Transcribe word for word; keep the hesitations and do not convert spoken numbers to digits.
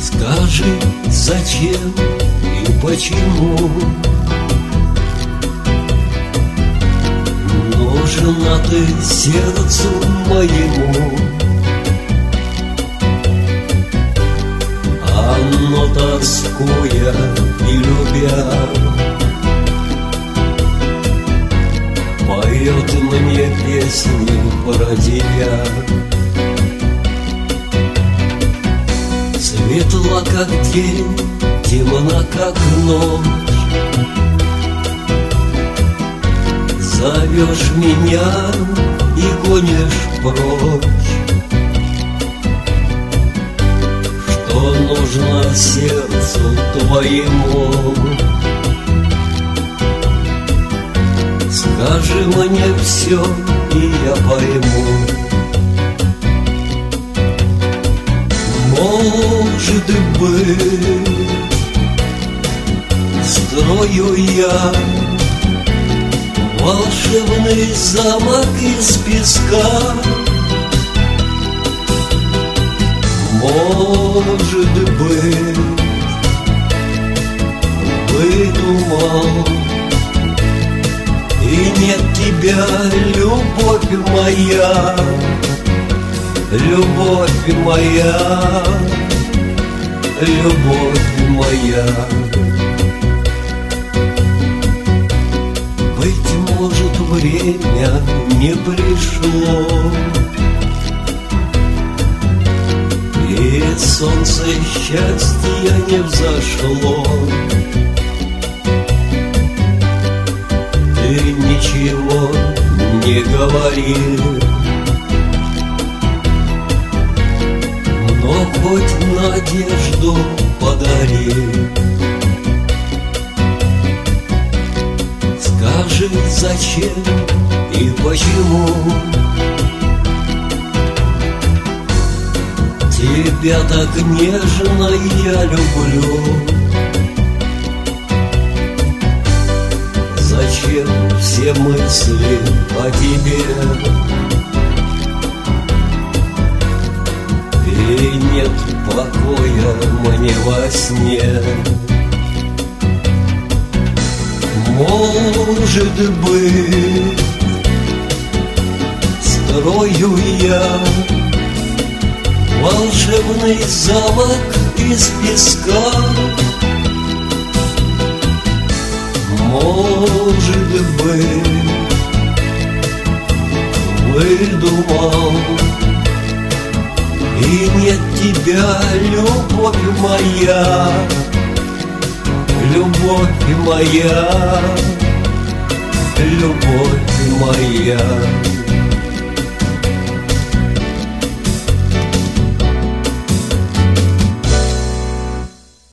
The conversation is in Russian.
Скажи, зачем и почему нужна ты сердцу моему? Оно, тоскуя и любя, поет мне песни про тебя. Светла, как день, темна, как ночь. Зовешь меня и гонишь прочь. Что нужно сердцу твоему? Скажи мне все, и я пойму. Может быть, строю я волшебный замок из песка. Может быть, выдумал, и нет тебя, любовь моя, любовь моя, любовь моя. Быть может, время не пришло, и солнце счастья не взошло. Ты ничего не говори, но хоть надежду подари. Скажи, зачем и почему тебя так нежно я люблю? Зачем все мысли о тебе? И нет покоя мне во сне. Может быть, строю я волшебный замок из песка. Может быть, выдумал, и нет тебя, любовь моя, любовь моя, любовь моя.